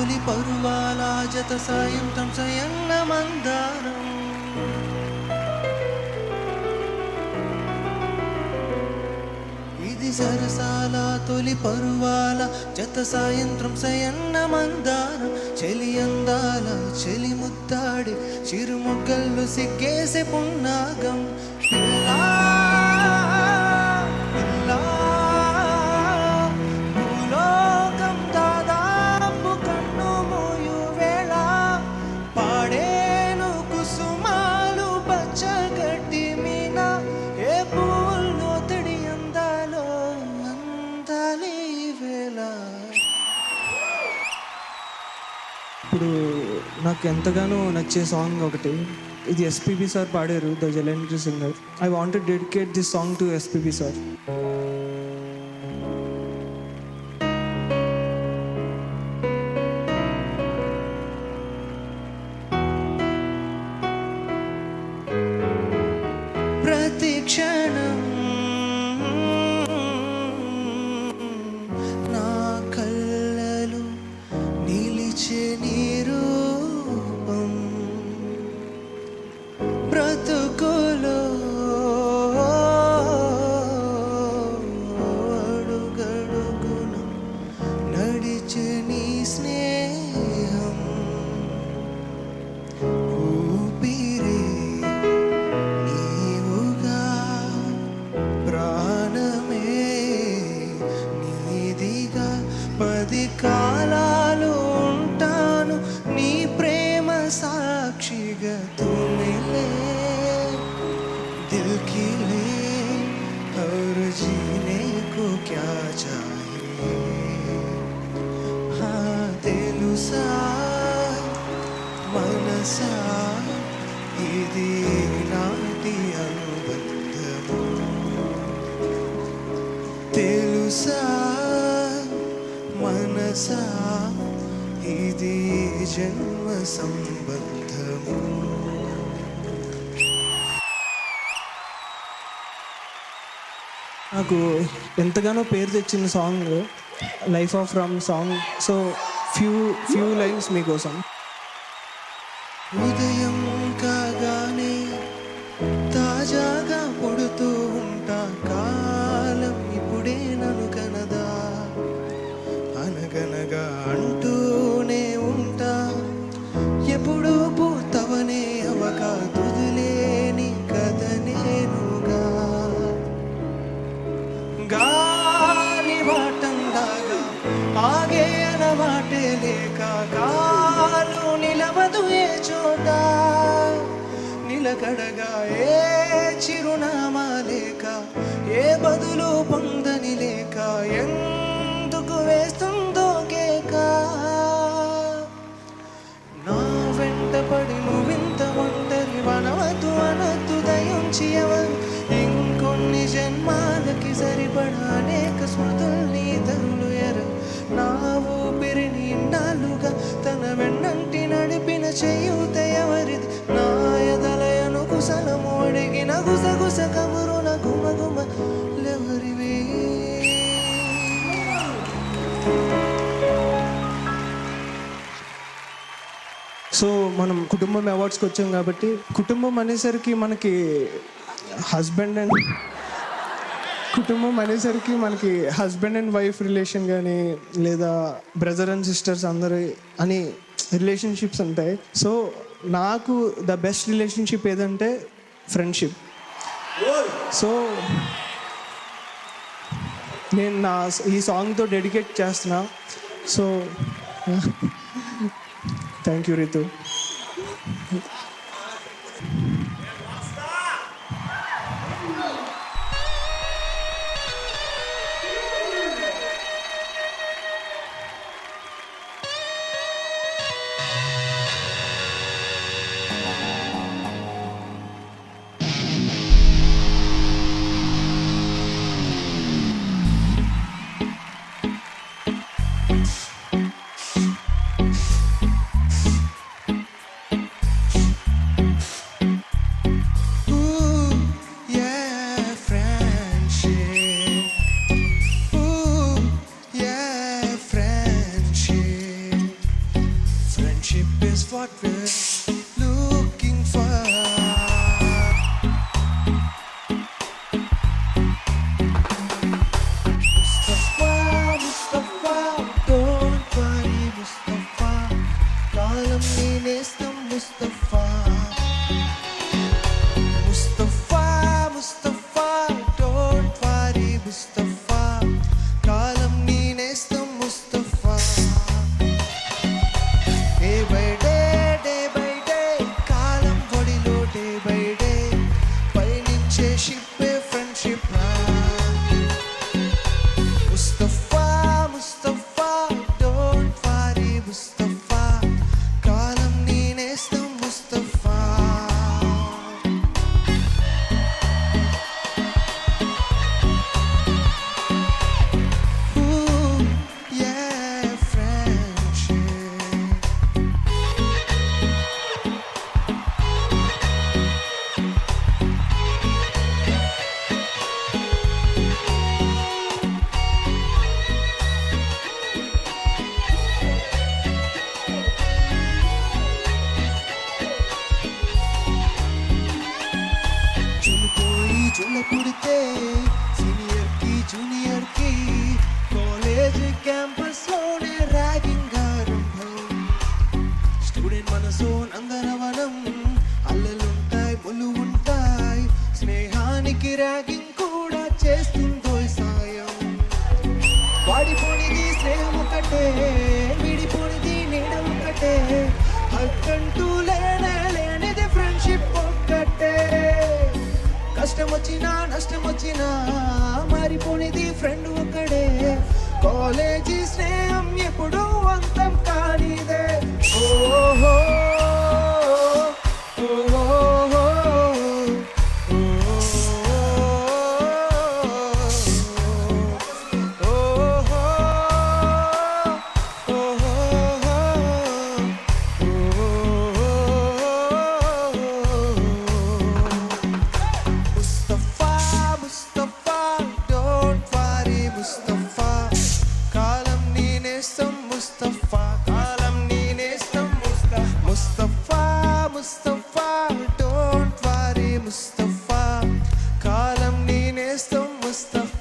తొలి పరువాల జత సాయంత్రం సయన్న మందారం ఇది సరసాల తొలి పరువాల జత సాయంత్రం సయన్న మందారం చెలి అందాల చెలి ముద్దాడి చిరుముగ్గళ్ళు సిగ్గేసే పున్నాగం ఇప్పుడు నాకు ఎంతగానో నచ్చే సాంగ్ ఒకటి, ఇది ఎస్పీబీ సార్ పాడారు, the legendary singer. I want to dedicate this song to SPB sir. ప్రతి క్షణం నా కళ్ళలో నిలిచే నీ రూపం బ్రతుకులో అడుగడుగున నడిచే నీ స్నేహం ఊపిరే నీవుగా ప్రాణమే నీదిగా 10 కాలాలు ఉంటాను నీ ప్రేమ సాక్షిగా తుమిలే దిల్ की ले और जीने को क्या चाहिए हाँ తెలుసా మనసా ఇది నాటి అనుబంధము తెలుసా మనసా ఇది జన్మ సంబంధము. నాకు ఎంతగానో పేరు తెచ్చిన song life of Ram song. So few lines మీకోసం. ఉదయం కాగానే తాజాగా పుడుతూ ఉంటా, కాలం ఇప్పుడే నన్ను కనదా అనగనగా అంటూనే ఉంటా, ఎప్పుడు పూర్తవనే అవగా తుదిలేని కథ నేనుగా గాలి వాటంలాగా ఆగే అనవాటే లేక కాలు నిలవదు ఏ చోట నిలకడగా ఏ చిరునామా లేక ఏ బదులు పొందని లేక ఎందుకు వేస్తుందో కేక నా వెంట పడి నువ్వింత ఒంటరి వనవద్దు అనొద్దు దయించి ఎవరు ఇంకొన్ని జన్మాలకి సరిపడ అనేక స్మృతుల్ని తరులు ఎర నా ఊపిరిని ఇన్నాళ్ళుగా తన వెన్నంటి నడిపిన చేయూత ఎవరిది నా ఎదలయను కుశలము అడిగిన గుసగుస కబురుల గుమగుమ లెవరివి. సో మనం కుటుంబం అవార్డ్స్కి వచ్చాం కాబట్టి, కుటుంబం అనేసరికి మనకి హస్బెండ్ అండ్ వైఫ్ రిలేషన్ కానీ లేదా బ్రదర్ అండ్ సిస్టర్స్ అందరు అని రిలేషన్షిప్స్ ఉంటాయి. సో నాకు ద బెస్ట్ రిలేషన్షిప్ ఏదంటే ఫ్రెండ్షిప్. సో నేను ఈ సాంగ్తో డెడికేట్ చేస్తున్నా. So thank you Ritu. what we're looking for. Mustafa, Mustafa, don't worry, Mustafa. Kalam నేనేస్తం Mustafa. Mustafa, Mustafa, don't worry, Mustafa. Kalam నేనేస్తం Mustafa. Day by day, కాలం ఒడిలో day by day, పయనించే షిప్పే ఫ్రెండ్షిప్ రా. Mustafa, Mustafa, don't worry, Mustafa. కాలం నేనేస్తం Mustafa. Ooh, yeah, friendship. చులిపోయి చుల్ల పుడితే సీనియర్ కి జూనియర్ కి కాలేజ్ క్యాంపస్ లోనే ర్యాగింగ్ ఆరంభం. స్టూడెంట్ మనసు నందనవనం, అల్లలుంటాయి ముళ్ళు ఉంటాయి, స్నేహానికి ర్యాగింగ్ కూడా చేస్తుందో సాయం. వాడిపోనిది స్నేహం ఒకటే, విడిపోనిది నీడ ఒకటే, హక్కంటూ లేనిది ఫ్రెండ్షిప్ ఒక్కటే. కష్టం వచ్చినా నష్టం వచ్చినా మారిపోనిది ఫ్రెండ్ ఒకడే, కాలేజీ స్నేహం ఎప్పుడు అంతం కానిదే. ఓహో Mustafa, Mustafa, don't worry, Mustafa. కాలం నేనేస్తం Mustafa. కాలం నేనేస్తం Mustafa. Mustafa, don't worry, Mustafa. కాలం నేనేస్తం Mustafa.